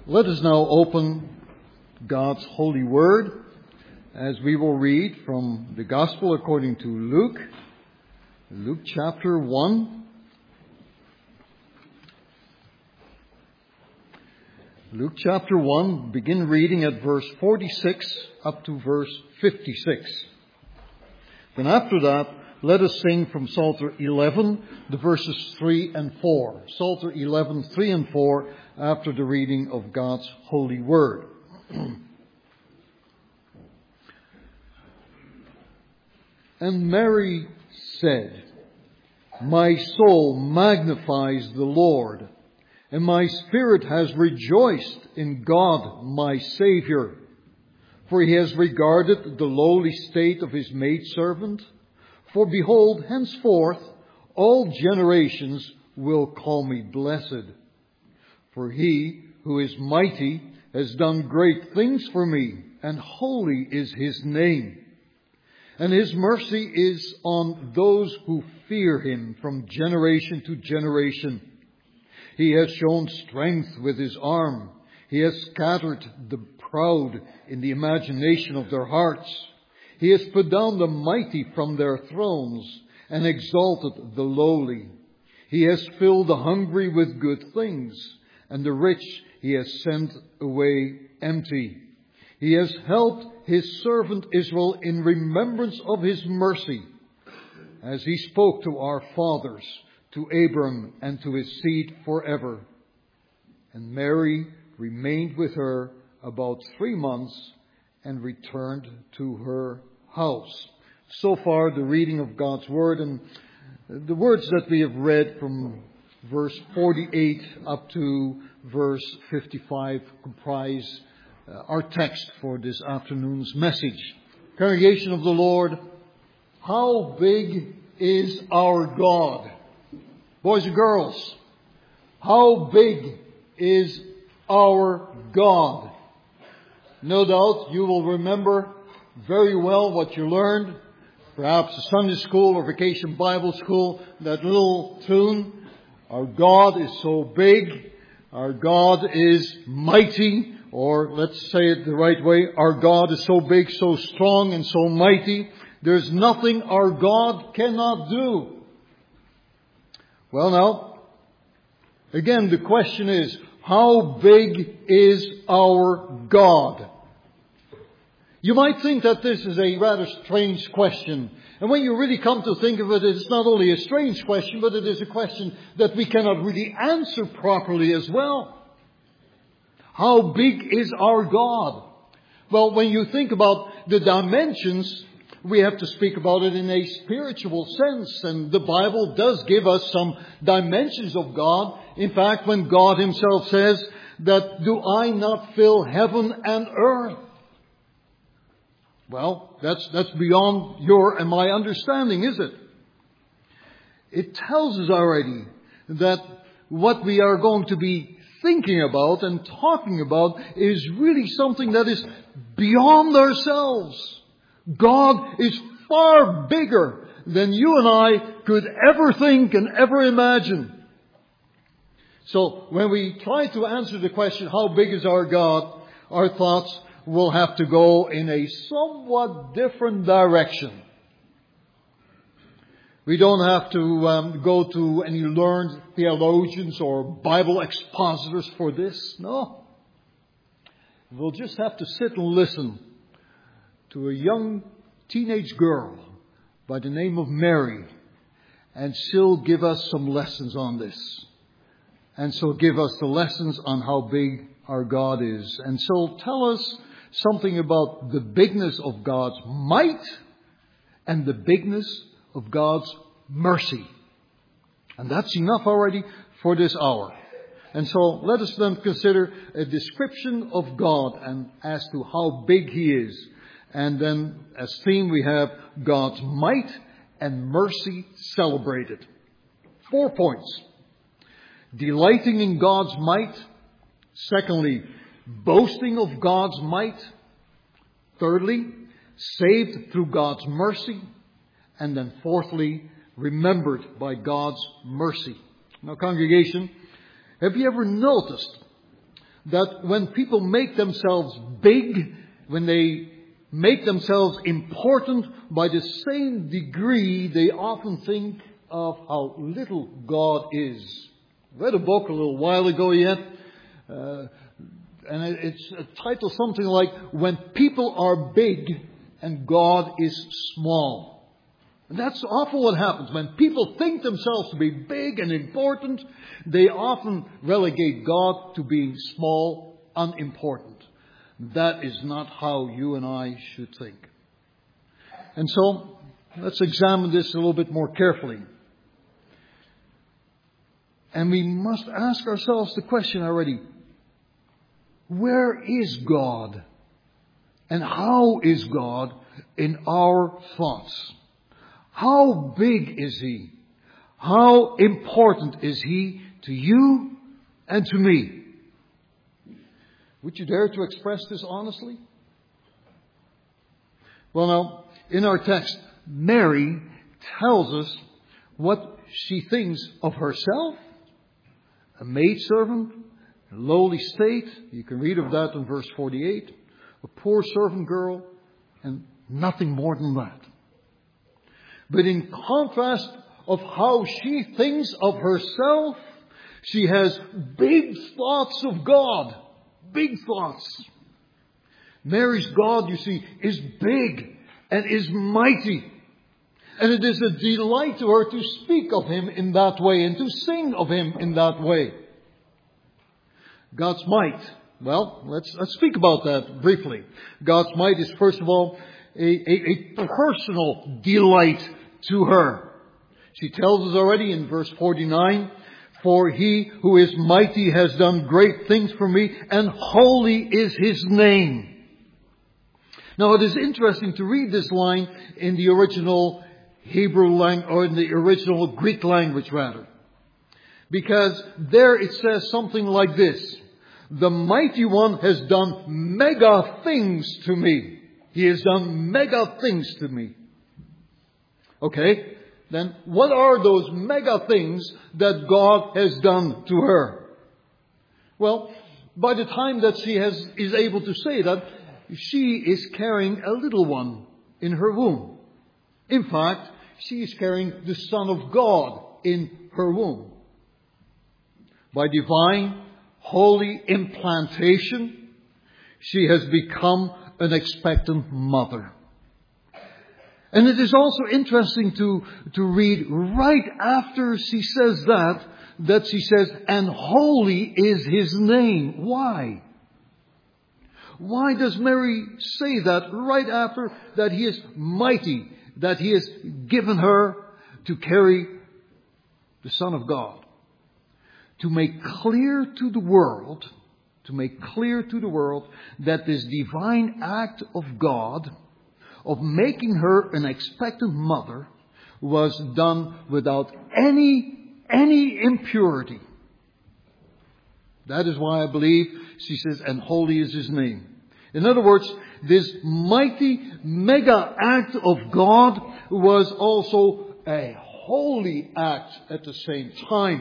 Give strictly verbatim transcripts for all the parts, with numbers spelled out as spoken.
Let us now open God's holy word as we will read from the Gospel according to Luke, Luke chapter one. Luke chapter one, begin reading at verse forty-six up to verse fifty-six. Then after that, let us sing from Psalter eleven, the verses three and four. Psalter eleven, three and four, after the reading of God's holy word. And Mary said, "My soul magnifies the Lord, and my spirit has rejoiced in God my Saviour. For he has regarded the lowly state of his maidservant. For behold, henceforth all generations will call me blessed. For he who is mighty has done great things for me, and holy is his name. And his mercy is on those who fear him from generation to generation. He has shown strength with his arm. He has scattered the proud in the imagination of their hearts. He has put down the mighty from their thrones and exalted the lowly. He has filled the hungry with good things, and the rich he has sent away empty. He has helped his servant Israel in remembrance of his mercy, as he spoke to our fathers, to Abram and to his seed forever." And Mary remained with her about three months and returned to her house. So far, the reading of God's word, and the words that we have read from verse forty-eight up to verse fifty-five comprise uh, our text for this afternoon's message. Congregation of the Lord, how big is our God? Boys and girls, how big is our God? No doubt you will remember very well what you learned, perhaps a Sunday school or vacation Bible school, that little tune, "Our God is so big, our God is mighty," or let's say it the right way, "Our God is so big, so strong, and so mighty, there's nothing our God cannot do." Well now, again the question is, how big is our God? You might think that this is a rather strange question. And when you really come to think of it, it's not only a strange question, but it is a question that we cannot really answer properly as well. How big is our God? Well, when you think about the dimensions, we have to speak about it in a spiritual sense. And the Bible does give us some dimensions of God. In fact, when God himself says that, "Do I not fill heaven and earth?" Well, that's, that's beyond your and my understanding, is it? It tells us already that what we are going to be thinking about and talking about is really something that is beyond ourselves. God is far bigger than you and I could ever think and ever imagine. So when we try to answer the question, how big is our God, our thoughts will have to go in a somewhat different direction. We don't have to um, go to any learned theologians or Bible expositors for this. No. We'll just have to sit and listen to a young teenage girl by the name of Mary, and she'll give us some lessons on this. And she'll give us the lessons on how big our God is. And she'll tell us something about the bigness of God's might and the bigness of God's mercy. And that's enough already for this hour. And so let us then consider a description of God and as to how big he is. And then as theme we have God's might and mercy celebrated. Four points. Delighting in God's might. Secondly, boasting of God's might. Thirdly, saved through God's mercy. And then fourthly, remembered by God's mercy. Now, congregation, have you ever noticed that when people make themselves big, when they make themselves important, by the same degree they often think of how little God is. I read a book a little while ago yet, uh, and it's a title something like, When People Are Big and God is Small. And that's often what happens. When people think themselves to be big and important, they often relegate God to being small, unimportant. That is not how you and I should think. And so, let's examine this a little bit more carefully. And we must ask ourselves the question already, where is God? And how is God in our thoughts? How big is He? How important is He to you and to me? Would you dare to express this honestly? Well, now, in our text, Mary tells us what she thinks of herself, a maidservant, a lowly state. You can read of that in verse forty-eight. A poor servant girl, and nothing more than that. But in contrast of how she thinks of herself, she has big thoughts of God. Big thoughts. Mary's God, you see, is big and is mighty. And it is a delight to her to speak of Him in that way and to sing of Him in that way. God's might. Well, let's, let's speak about that briefly. God's might is, first of all, a, a, a personal delight to her. She tells us already in verse forty-nine, For He who is mighty has done great things for me, and holy is His name. Now it is interesting to read this line in the original Hebrew language, or in the original Greek language rather. Because there it says something like this. The mighty one has done mega things to me. He has done mega things to me. Okay, then what are those mega things that God has done to her? Well, by the time that she has, is able to say that, she is carrying a little one in her womb. In fact, she is carrying the Son of God in her womb. By divine, holy implantation, she has become an expectant mother. And it is also interesting to, to read right after she says that, that she says, and holy is His name. Why? Why does Mary say that right after that He is mighty, that He has given her to carry the Son of God? To make clear to the world, to make clear to the world that this divine act of God, of making her an expectant mother, was done without any, any impurity. That is why I believe she says, and holy is His name. In other words, this mighty mega act of God was also a holy act at the same time.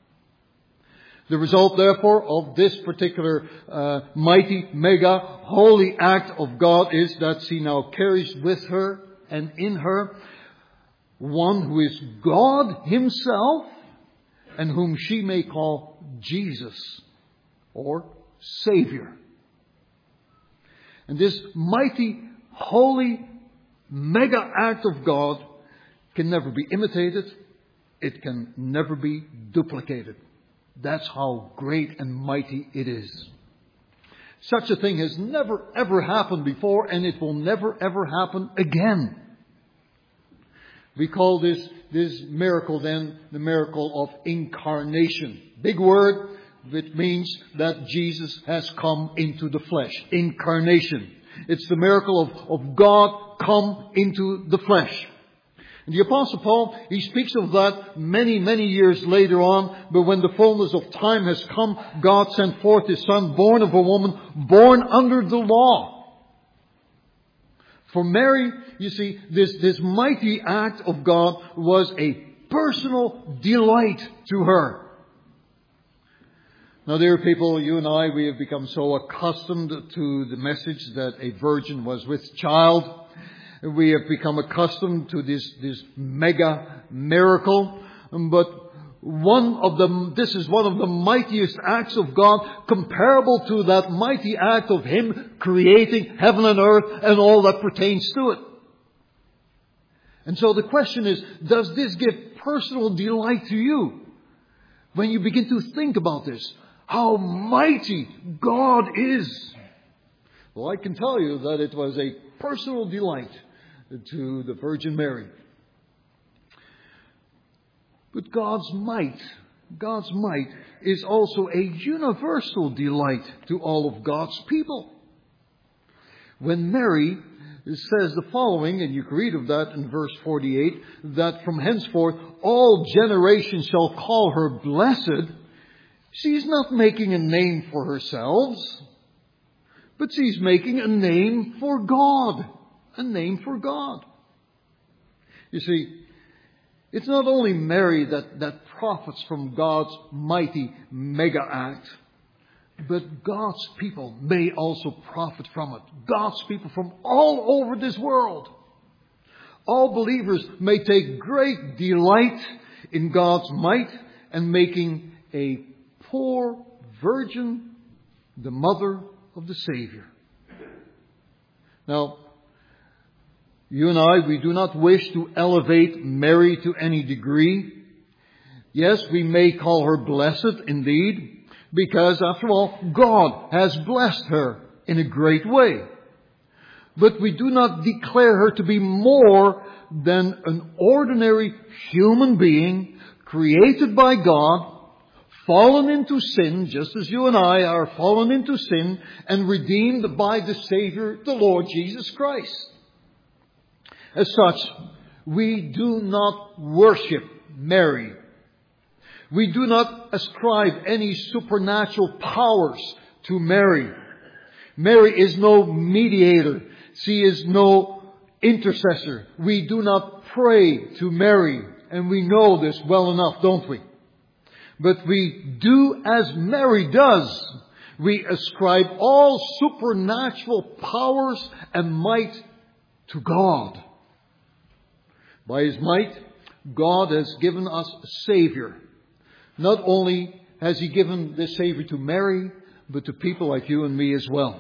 The result, therefore, of this particular uh, mighty, mega, holy act of God is that she now carries with her and in her one who is God Himself and whom she may call Jesus or Savior. And this mighty, holy, mega act of God can never be imitated. It can never be duplicated. That's how great and mighty it is. Such a thing has never ever happened before, and it will never ever happen again. We call this, this miracle then the miracle of incarnation. Big word, which means that Jesus has come into the flesh. Incarnation. It's the miracle of, of God come into the flesh. And the Apostle Paul, he speaks of that many, many years later on. But when the fullness of time has come, God sent forth His Son, born of a woman, born under the law. For Mary, you see, this, this mighty act of God was a personal delight to her. Now, dear people, you and I, we have become so accustomed to the message that a virgin was with child. We have become accustomed to this, this mega miracle. But one of the, this is one of the mightiest acts of God, comparable to that mighty act of Him creating heaven and earth and all that pertains to it. And so the question is, does this give personal delight to you? When you begin to think about this, how mighty God is. Well, I can tell you that it was a personal delight to the Virgin Mary. But God's might, God's might is also a universal delight to all of God's people. When Mary says the following, and you can read of that in verse forty-eight, that from henceforth all generations shall call her blessed. She's not making a name for herself, but she's making a name for God. A name for God. You see, it's not only Mary that, that profits from God's mighty mega act, but God's people may also profit from it. God's people from all over this world. All believers may take great delight in God's might and making a poor virgin the mother of the Savior. Now, you and I, we do not wish to elevate Mary to any degree. Yes, we may call her blessed indeed, because after all, God has blessed her in a great way. But we do not declare her to be more than an ordinary human being created by God, fallen into sin, just as you and I are fallen into sin, and redeemed by the Savior, the Lord Jesus Christ. As such, we do not worship Mary. We do not ascribe any supernatural powers to Mary. Mary is no mediator. She is no intercessor. We do not pray to Mary. And we know this well enough, don't we? But we do as Mary does. We ascribe all supernatural powers and might to God. By His might, God has given us a Savior. Not only has He given this Savior to Mary, but to people like you and me as well.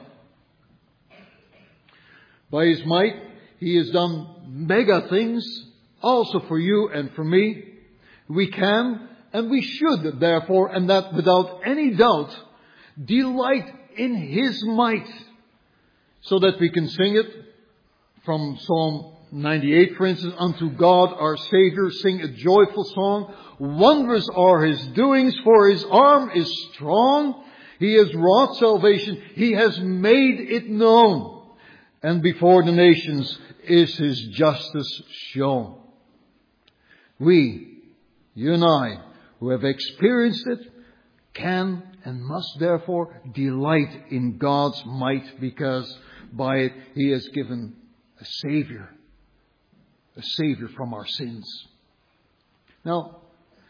By His might, He has done mega things also for you and for me. We can and we should, therefore, and that without any doubt, delight in His might, so that we can sing it from Psalm ninety-eight, for instance, unto God our Savior, sing a joyful song. Wondrous are His doings, for His arm is strong. He has wrought salvation. He has made it known. And before the nations is His justice shown. We, you and I, who have experienced it, can and must therefore delight in God's might, because by it He has given a Savior. A Savior from our sins. Now,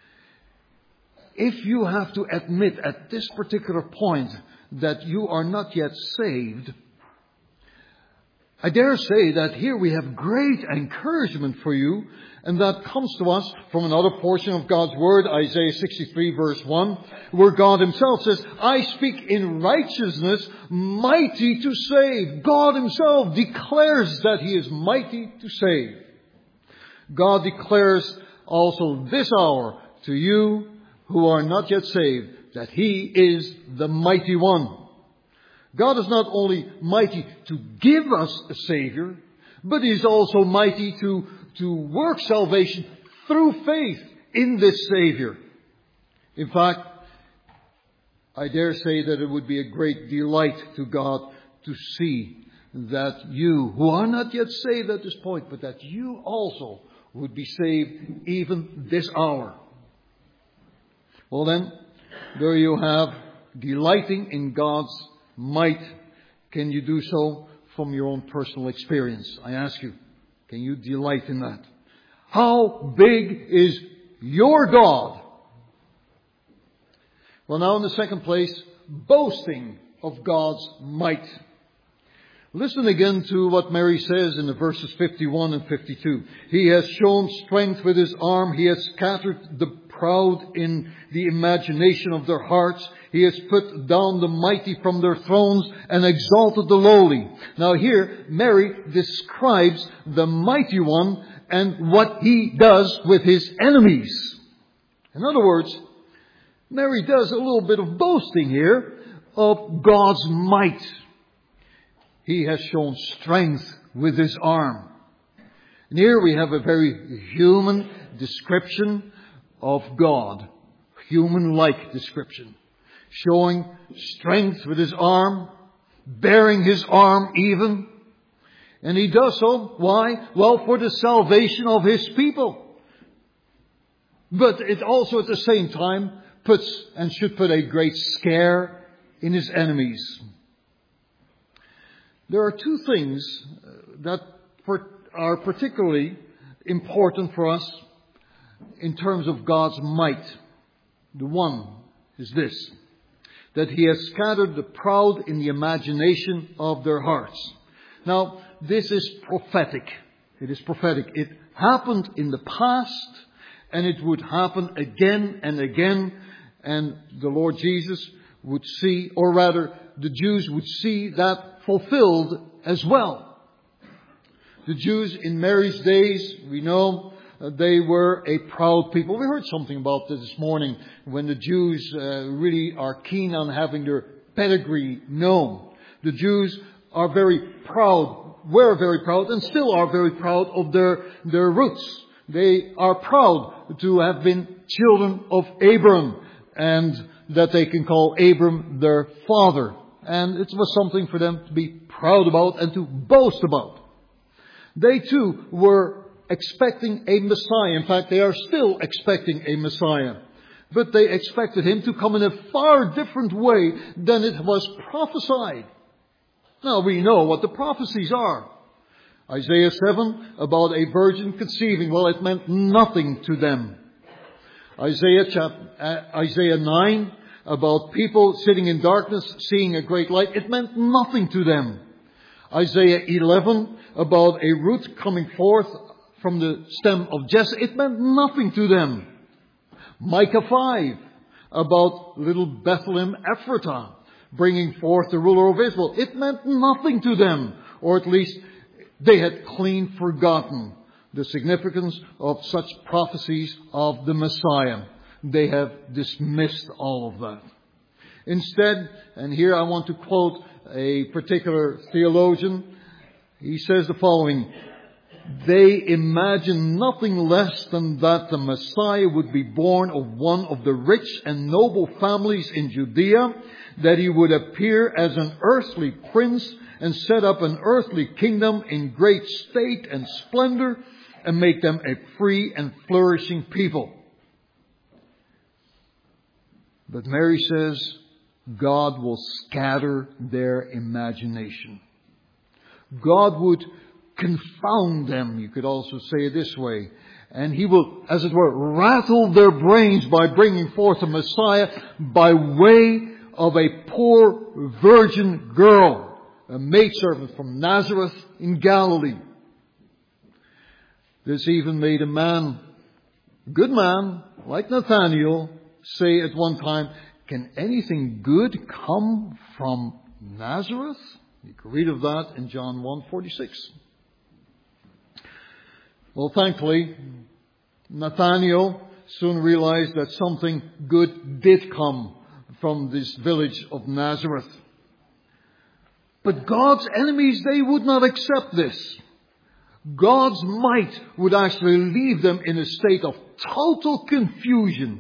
if you have to admit at this particular point that you are not yet saved, I dare say that here we have great encouragement for you, and that comes to us from another portion of God's Word, Isaiah sixty-three verse one, where God Himself says, I speak in righteousness, mighty to save. God Himself declares that He is mighty to save. God declares also this hour to you who are not yet saved that He is the mighty one. God is not only mighty to give us a Savior, but He is also mighty to, to work salvation through faith in this Savior. In fact, I dare say that it would be a great delight to God to see that you, who are not yet saved at this point, but that you also would be saved even this hour. Well then, there you have delighting in God's might. Can you do so from your own personal experience? I ask you, can you delight in that? How big is your God? Well, now in the second place, boasting of God's might. Listen again to what Mary says in the verses fifty-one and fifty-two. He has shown strength with his arm. He has scattered the proud in the imagination of their hearts. He has put down the mighty from their thrones and exalted the lowly. Now here, Mary describes the mighty one and what he does with his enemies. In other words, Mary does a little bit of boasting here of God's might. He has shown strength with his arm. And here we have a very human description of God. Human-like description. Showing strength with his arm. Bearing his arm even. And he does so. Why? Well, for the salvation of his people. But it also at the same time puts and should put a great scare in his enemies. There are two things that are particularly important for us in terms of God's might. The one is this, that he has scattered the proud in the imagination of their hearts. Now, this is prophetic. It is prophetic. It happened in the past, and it would happen again and again, and the Lord Jesus would see, or rather, the Jews would see that fulfilled as well. The Jews in Mary's days, we know, uh, they were a proud people. We heard something about this this morning when the Jews uh, really are keen on having their pedigree known. The Jews are very proud, were very proud, and still are very proud of their, their roots. They are proud to have been children of Abram, and that they can call Abram their father. And it was something for them to be proud about and to boast about. They too were expecting a Messiah. In fact, they are still expecting a Messiah. But they expected him to come in a far different way than it was prophesied. Now we know what the prophecies are. Isaiah seven, about a virgin conceiving. Well, it meant nothing to them. Isaiah, chapter, uh, Isaiah nine, about people sitting in darkness, seeing a great light. It meant nothing to them. Isaiah eleven, about a root coming forth from the stem of Jesse. It meant nothing to them. Micah five, about little Bethlehem Ephratah, bringing forth the ruler of Israel. It meant nothing to them. Or at least they had clean forgotten the significance of such prophecies of the Messiah. They have dismissed all of that. Instead, and here I want to quote a particular theologian, he says the following: they imagine nothing less than that the Messiah would be born of one of the rich and noble families in Judea, that he would appear as an earthly prince and set up an earthly kingdom in great state and splendor, and make them a free and flourishing people. But Mary says, God will scatter their imagination. God would confound them, you could also say it this way. And he will, as it were, rattle their brains by bringing forth a Messiah by way of a poor virgin girl, a maidservant from Nazareth in Galilee. This even made a man, a good man, like Nathanael, say at one time, can anything good come from Nazareth? You can read of that in John one forty-six. Well, thankfully, Nathanael soon realized that something good did come from this village of Nazareth. But God's enemies, they would not accept this. God's might would actually leave them in a state of total confusion.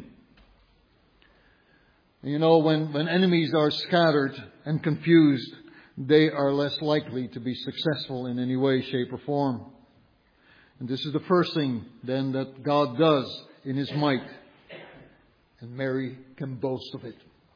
You know, when, when enemies are scattered and confused, they are less likely to be successful in any way, shape, or form. And this is the first thing, then, that God does in His might. And Mary can boast of it.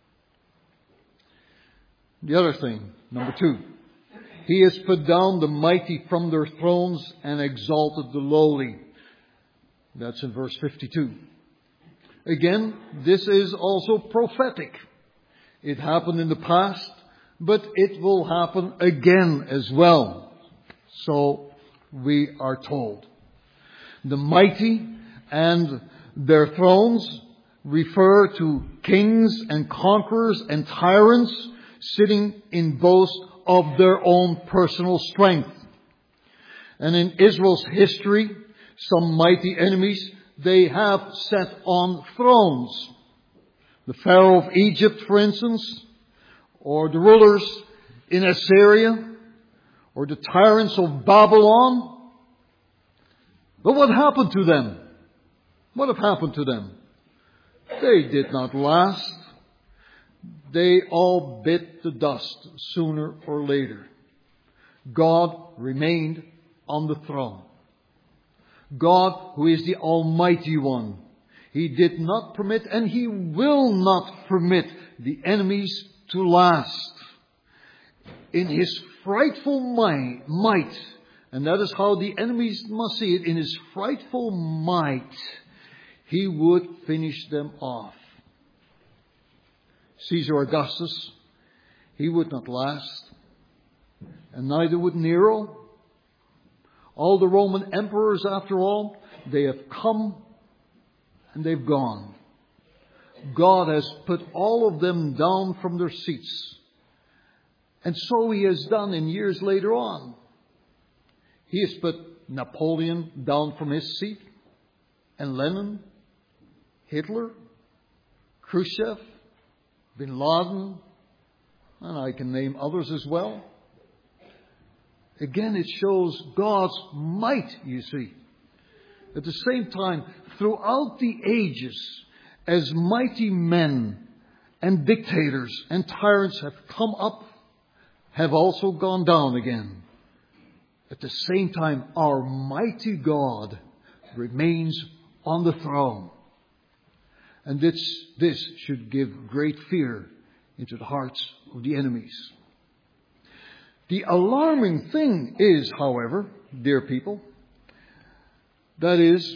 The other thing, number two. He has put down the mighty from their thrones and exalted the lowly. That's in verse fifty-two. Again, this is also prophetic. It happened in the past, but it will happen again as well. So we are told. The mighty and their thrones refer to kings and conquerors and tyrants sitting in boast of their own personal strength. And in Israel's history, some mighty enemies they have sat on thrones. The Pharaoh of Egypt, for instance, or the rulers in Assyria, or the tyrants of Babylon. But what happened to them? What have happened to them? They did not last. They all bit the dust sooner or later. God remained on the throne. God, who is the Almighty One, He did not permit and He will not permit the enemies to last. In His frightful might, and that is how the enemies must see it, in His frightful might, He would finish them off. Caesar Augustus, he would not last, and neither would Nero. All the Roman emperors, after all, they have come and they've gone. God has put all of them down from their seats. And so He has done in years later on. He has put Napoleon down from his seat, and Lenin, Hitler, Khrushchev, Bin Laden, and I can name others as well. Again, it shows God's might, you see. At the same time, throughout the ages, as mighty men and dictators and tyrants have come up, have also gone down again. At the same time, our mighty God remains on the throne. And this, this should give great fear into the hearts of the enemies. The alarming thing is, however, dear people, that is,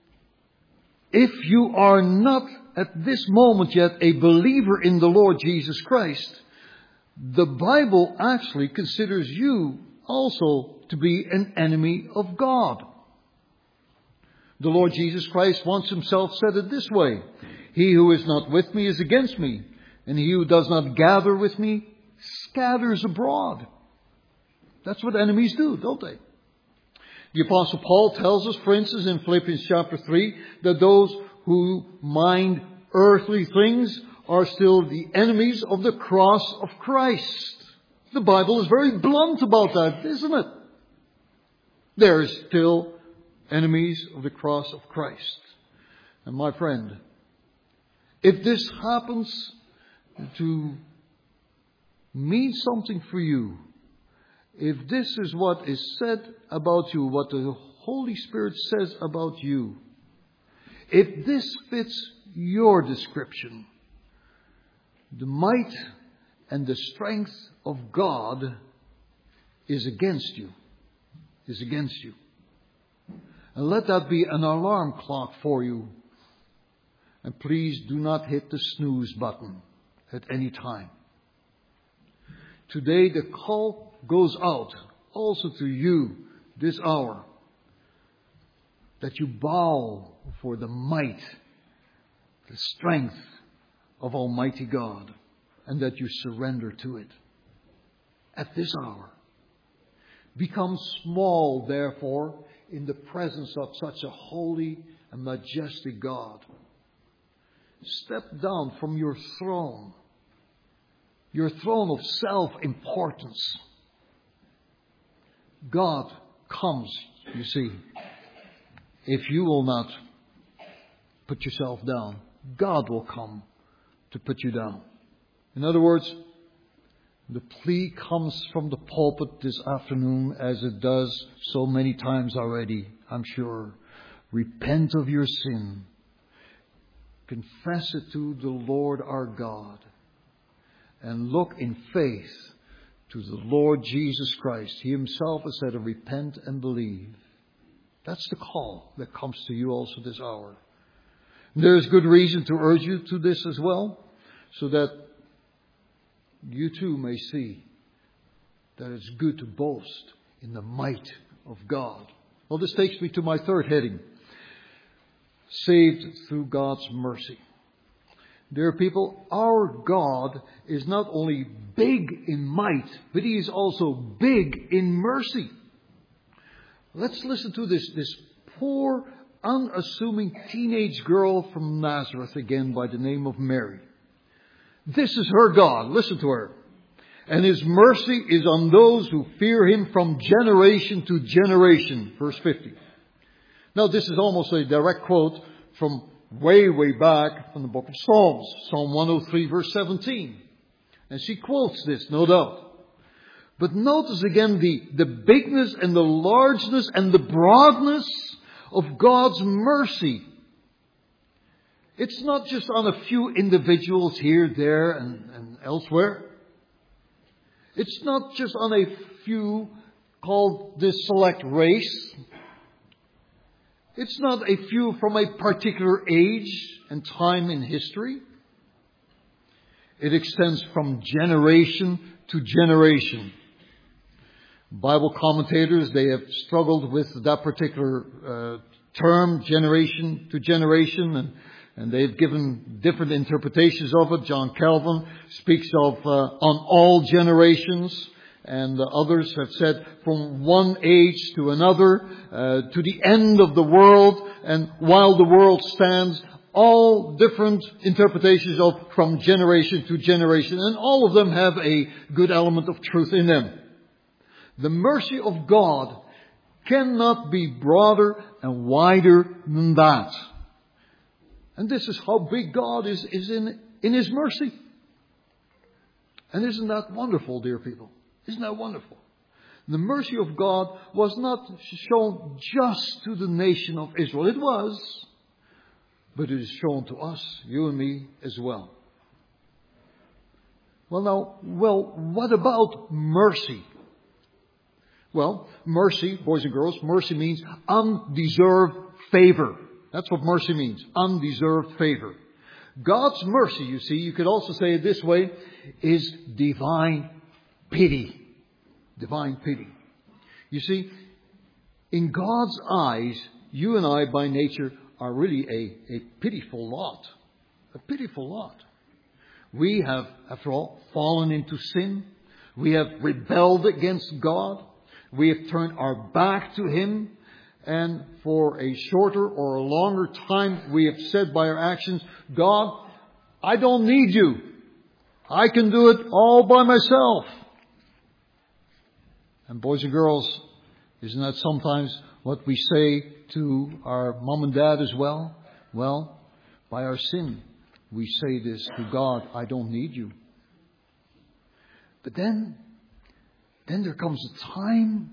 if you are not at this moment yet a believer in the Lord Jesus Christ, the Bible actually considers you also to be an enemy of God. The Lord Jesus Christ once Himself said it this way: "He who is not with me is against me, and he who does not gather with me scatters abroad." That's what enemies do, don't they? The Apostle Paul tells us, for instance, in Philippians chapter three, that those who mind earthly things are still the enemies of the cross of Christ. The Bible is very blunt about that, isn't it? There are still enemies of the cross of Christ. And my friend, if this happens to mean something for you, if this is what is said about you, what the Holy Spirit says about you, if this fits your description, the might and the strength of God is against you, is against you. And let that be an alarm clock for you. And please do not hit the snooze button at any time. Today the call goes out also to you this hour, that you bow for the might, the strength of Almighty God, and that you surrender to it at this hour. Become small, therefore, in the presence of such a holy and majestic God. Step down from your throne, your throne of self-importance. God comes, you see, if you will not put yourself down. God will come to put you down. In other words, the plea comes from the pulpit this afternoon, as it does so many times already, I'm sure. Repent of your sin. Confess it to the Lord our God. And look in faith to the Lord Jesus Christ. He Himself has said, repent and believe. That's the call that comes to you also this hour. There's good reason to urge you to this as well, so that you too may see that it's good to boast in the might of God. Well, this takes me to my third heading. Saved through God's mercy. Dear people, our God is not only big in might, but He is also big in mercy. Let's listen to this, this poor, unassuming teenage girl from Nazareth again by the name of Mary. This is her God. Listen to her. And His mercy is on those who fear Him from generation to generation. Verse fifty. Now this is almost a direct quote from way, way back from the book of Psalms. Psalm one oh three verse seventeen. And she quotes this, no doubt. But notice again the, the bigness and the largeness and the broadness of God's mercy. It's not just on a few individuals here, there, and, and elsewhere. It's not just on a few called this select race. It's not a few from a particular age and time in history. It extends from generation to generation. Bible commentators, they have struggled with that particular uh, term, generation to generation, and, and they've given different interpretations of it. John Calvin speaks of uh, on all generations. And uh, others have said from one age to another, uh, to the end of the world, and while the world stands, all different interpretations of from generation to generation, and all of them have a good element of truth in them. The mercy of God cannot be broader and wider than that. And this is how big God is, is in, in His mercy. And isn't that wonderful, dear people? Isn't that wonderful? The mercy of God was not shown just to the nation of Israel. It was. But it is shown to us, you and me, as well. Well now, well, what about mercy? Well, mercy, boys and girls, mercy means undeserved favor. That's what mercy means. Undeserved favor. God's mercy, you see, you could also say it this way, is divine pity. Divine pity. You see, in God's eyes, you and I by nature are really a, a pitiful lot. A pitiful lot. We have, after all, fallen into sin. We have rebelled against God. We have turned our back to Him. And for a shorter or a longer time, we have said by our actions, God, I don't need you. I can do it all by myself. And boys and girls, isn't that sometimes what we say to our mom and dad as well? Well, by our sin, we say this to God, I don't need you. But then, then there comes a time,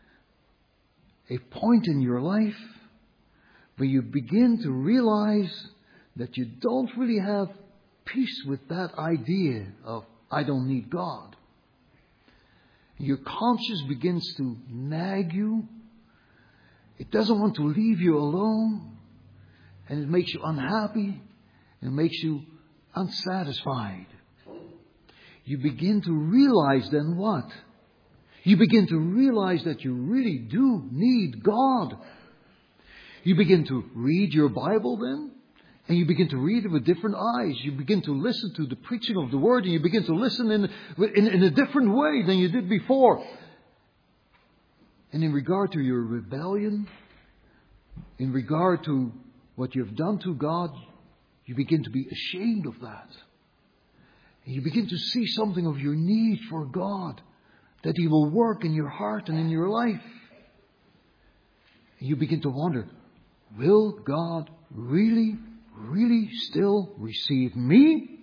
a point in your life where you begin to realize that you don't really have peace with that idea of I don't need God. Your conscience begins to nag you. It doesn't want to leave you alone. And it makes you unhappy. It makes you unsatisfied. You begin to realize then what? You begin to realize that you really do need God. You begin to read your Bible then. And you begin to read it with different eyes. You begin to listen to the preaching of the Word. And you begin to listen in, in, in a different way than you did before. And in regard to your rebellion, in regard to what you've done to God, you begin to be ashamed of that. And you begin to see something of your need for God. That He will work in your heart and in your life. And you begin to wonder, will God really Really still receive me?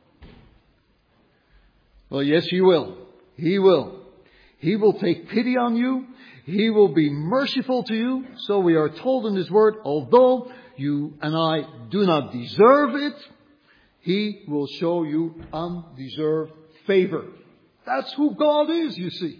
Well, yes, He will. He will. He will take pity on you. He will be merciful to you. So we are told in His Word, although you and I do not deserve it, He will show you undeserved favor. That's who God is, you see.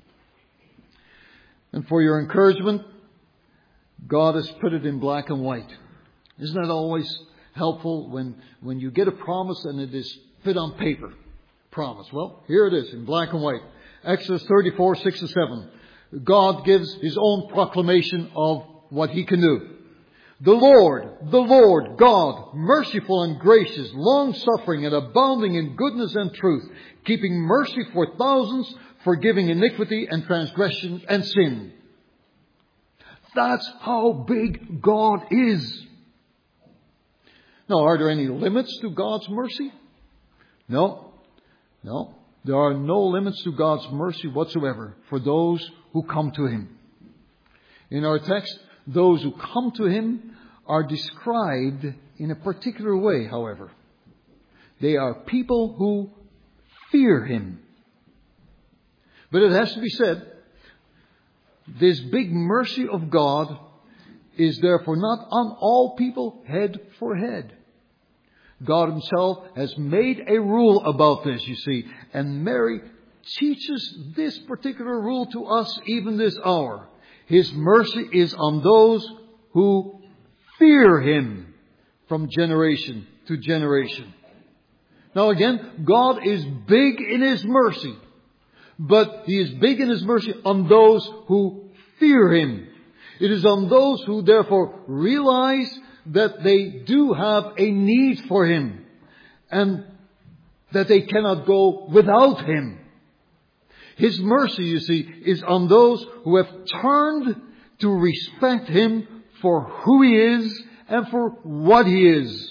And for your encouragement, God has put it in black and white. Isn't that always helpful when, when you get a promise and it is put on paper. Promise. Well, here it is in black and white. Exodus thirty-four, six to seven. God gives His own proclamation of what He can do. The Lord, the Lord God, merciful and gracious, long-suffering and abounding in goodness and truth, keeping mercy for thousands, forgiving iniquity and transgression and sin. That's how big God is. Now, are there any limits to God's mercy? No. No. There are no limits to God's mercy whatsoever for those who come to Him. In our text, those who come to Him are described in a particular way, however. They are people who fear Him. But it has to be said, this big mercy of God is therefore not on all people head for head. God Himself has made a rule about this, you see. And Mary teaches this particular rule to us even this hour. His mercy is on those who fear Him from generation to generation. Now again, God is big in His mercy. But He is big in His mercy on those who fear Him. It is on those who therefore realize that they do have a need for Him. And that they cannot go without Him. His mercy, you see, is on those who have turned to respect Him for who He is and for what He is.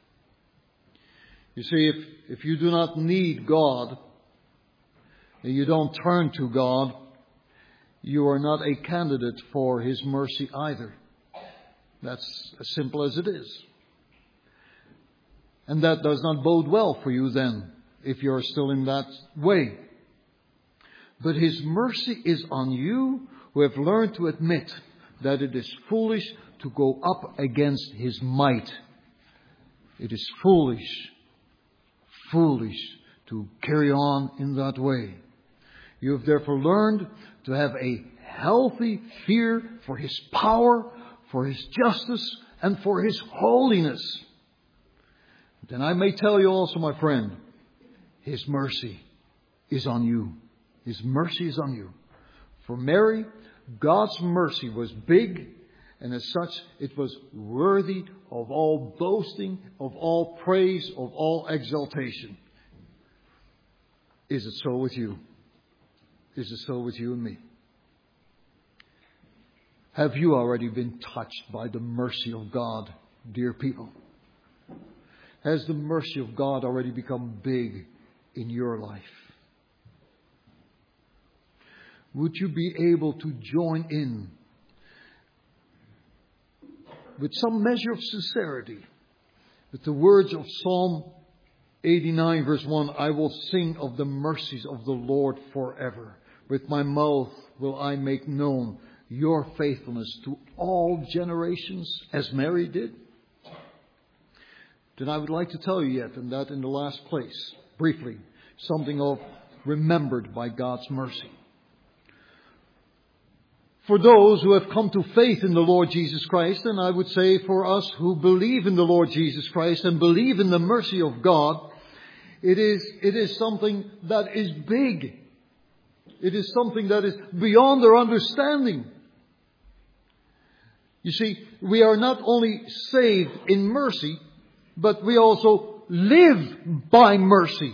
You see, if, if you do not need God, and you don't turn to God, you are not a candidate for His mercy either. That's as simple as it is. And that does not bode well for you then, if you're still in that way. But His mercy is on you who have learned to admit that it is foolish to go up against His might. It is foolish, foolish to carry on in that way. You have therefore learned to have a healthy fear for His power, for His justice, and for His holiness. Then I may tell you also, my friend, His mercy is on you. His mercy is on you. For Mary, God's mercy was big, and as such, it was worthy of all boasting, of all praise, of all exaltation. Is it so with you? Is it so with you and me? Have you already been touched by the mercy of God, dear people? Has the mercy of God already become big in your life? Would you be able to join in with some measure of sincerity with the words of Psalm eighty-nine verse one, I will sing of the mercies of the Lord forever. With my mouth will I make known your faithfulness to all generations, as Mary did. Then I would like to tell you yet, and that in the last place, briefly, something of remembered by God's mercy. For those who have come to faith in the Lord Jesus Christ, and I would say for us who believe in the Lord Jesus Christ and believe in the mercy of God, it is, it is something that is big. It is something that is beyond our understanding. You see, we are not only saved in mercy, but we also live by mercy.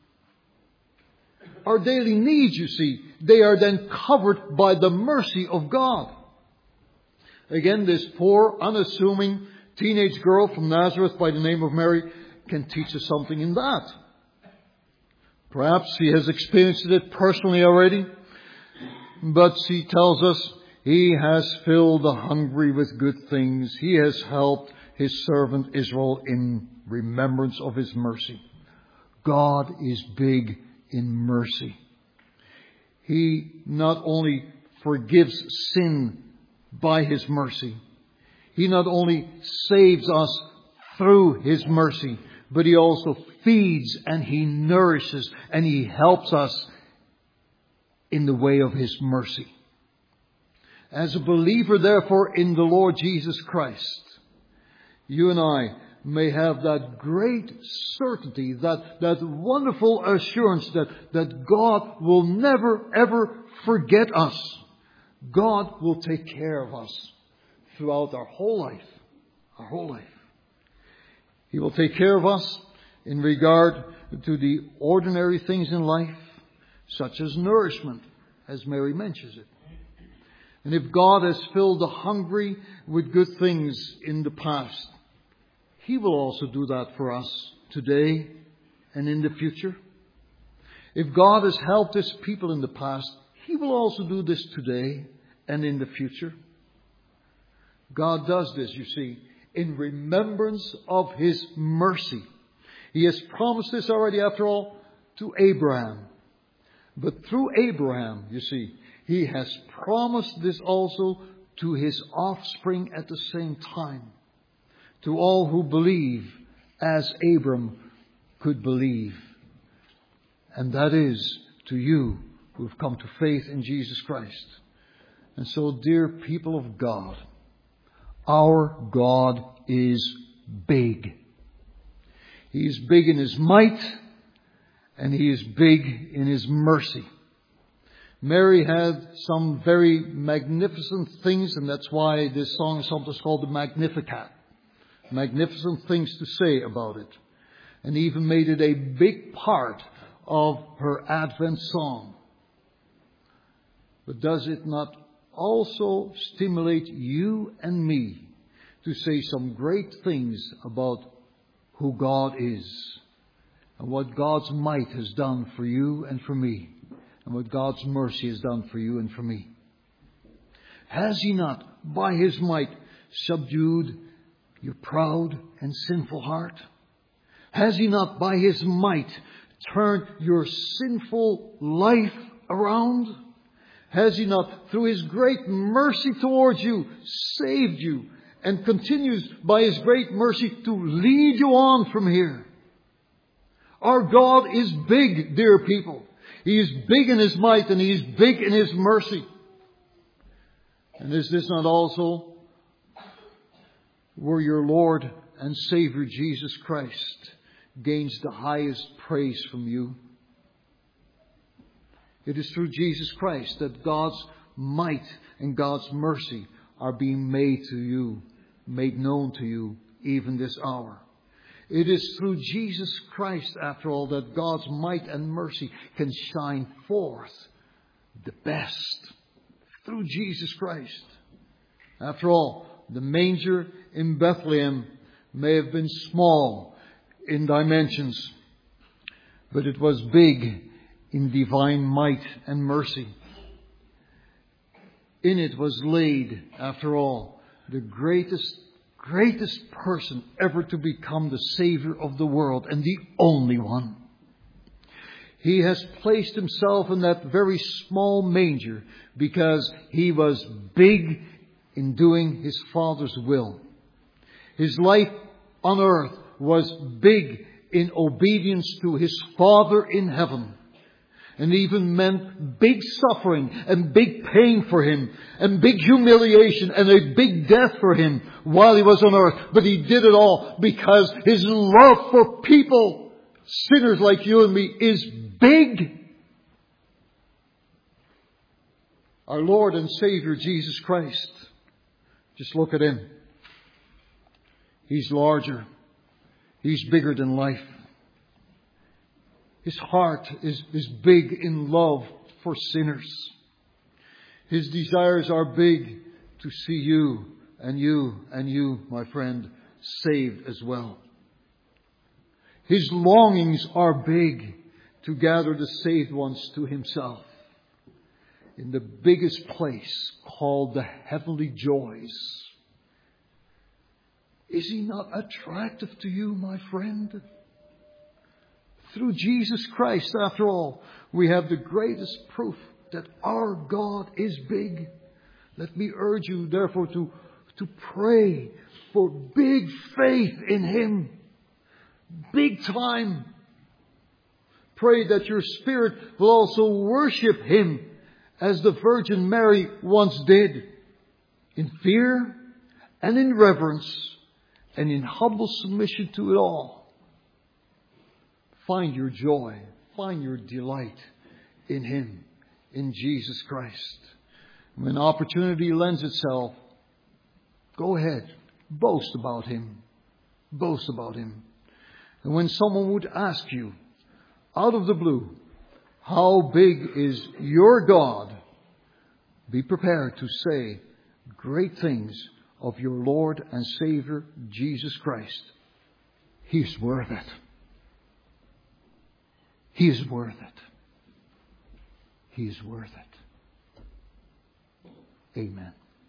Our daily needs, you see, they are then covered by the mercy of God. Again, this poor, unassuming teenage girl from Nazareth by the name of Mary can teach us something in that. Perhaps she has experienced it personally already, but she tells us, He has filled the hungry with good things. He has helped His servant Israel in remembrance of His mercy. God is big in mercy. He not only forgives sin by His mercy, He not only saves us through His mercy, but He also feeds and He nourishes and He helps us in the way of His mercy. As a believer, therefore, in the Lord Jesus Christ, you and I may have that great certainty, that, that wonderful assurance that, that God will never ever forget us. God will take care of us throughout our whole life. Our whole life. He will take care of us in regard to the ordinary things in life, such as nourishment, as Mary mentions it. And if God has filled the hungry with good things in the past, He will also do that for us today and in the future. If God has helped His people in the past, He will also do this today and in the future. God does this, you see, in remembrance of His mercy. He has promised this already, after all, to Abraham. But through Abraham, you see, He has promised this also to His offspring at the same time. To all who believe as Abram could believe. And that is to you who have come to faith in Jesus Christ. And so, dear people of God, our God is big. He is big in His might, and He is big in His mercy. Mary had some very magnificent things, and that's why this song is sometimes called the Magnificat. Magnificent things to say about it. And even made it a big part of her Advent song. But does it not also stimulate you and me to say some great things about who God is and what God's might has done for you and for me, and what God's mercy has done for you and for me? Has He not, by His might, subdued your proud and sinful heart? Has He not, by His might, turned your sinful life around? Has He not, through His great mercy towards you, saved you, and continues by His great mercy to lead you on from here? Our God is big, dear people. He is big in His might, and He is big in His mercy. And is this not also where your Lord and Savior Jesus Christ gains the highest praise from you? It is through Jesus Christ that God's might and God's mercy are being made to you, made known to you, even this hour. It is through Jesus Christ, after all, that God's might and mercy can shine forth the best. Through Jesus Christ. After all, the manger in Bethlehem may have been small in dimensions, but it was big in divine might and mercy. In it was laid, after all, the greatest, greatest person ever to become the Savior of the world, and the only one. He has placed Himself in that very small manger because He was big in doing His Father's will. His life on earth was big in obedience to His Father in heaven. And even meant big suffering and big pain for Him, and big humiliation and a big death for Him while He was on earth. But He did it all because His love for people, sinners like you and me, is big. Our Lord and Savior Jesus Christ, just look at Him. He's larger. He's bigger than life. His heart is, is big in love for sinners. His desires are big to see you and you and you, my friend, saved as well. His longings are big to gather the saved ones to Himself in the biggest place called the heavenly joys. Is He not attractive to you, my friend? Through Jesus Christ, after all, we have the greatest proof that our God is big. Let me urge you, therefore, to, to pray for big faith in Him. Big time. Pray that your spirit will also worship Him as the Virgin Mary once did. In fear and in reverence and in humble submission to it all, find your joy, find your delight in Him, in Jesus Christ. When opportunity lends itself, go ahead, boast about Him, boast about Him. And when someone would ask you, out of the blue, how big is your God, be prepared to say great things of your Lord and Savior, Jesus Christ. He's worth it. He's worth it. He's worth it. Amen.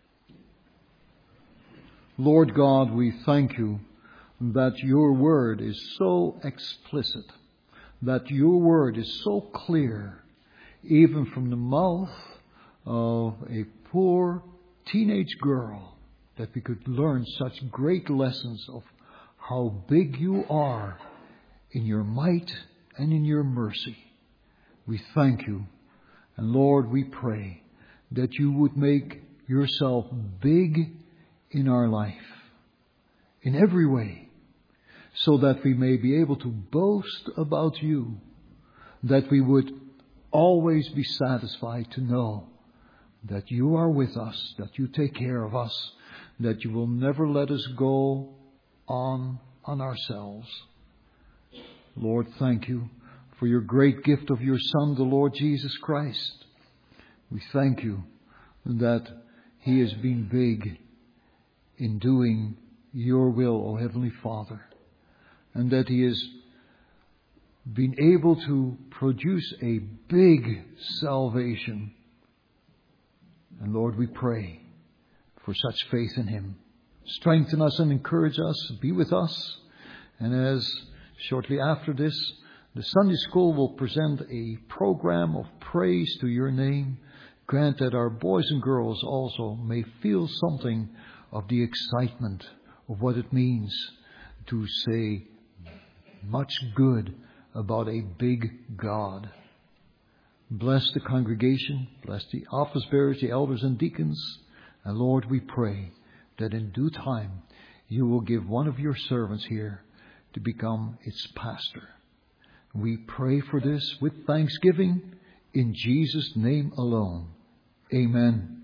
Lord God, we thank you that your word is so explicit, that your word is so clear, even from the mouth of a poor teenage girl, that we could learn such great lessons of how big you are in your might and in your mercy. We thank you. And Lord, we pray that you would make yourself big in our life, in every way, so that we may be able to boast about you, that we would always be satisfied to know that you are with us, that you take care of us, that you will never let us go on on ourselves. Lord, thank you for your great gift of your Son, the Lord Jesus Christ. We thank you that He has been big in doing your will, O Heavenly Father, and that He has been able to produce a big salvation. And Lord, we pray for such faith in Him. Strengthen us and encourage us, be with us. And as shortly after this, the Sunday School will present a program of praise to your name. Grant that our boys and girls also may feel something of the excitement of what it means to say much good about a big God. Bless the congregation, bless the office bearers, the elders and deacons. And Lord, we pray that in due time you will give one of your servants here to become its pastor. We pray for this with thanksgiving in Jesus' name alone. Amen.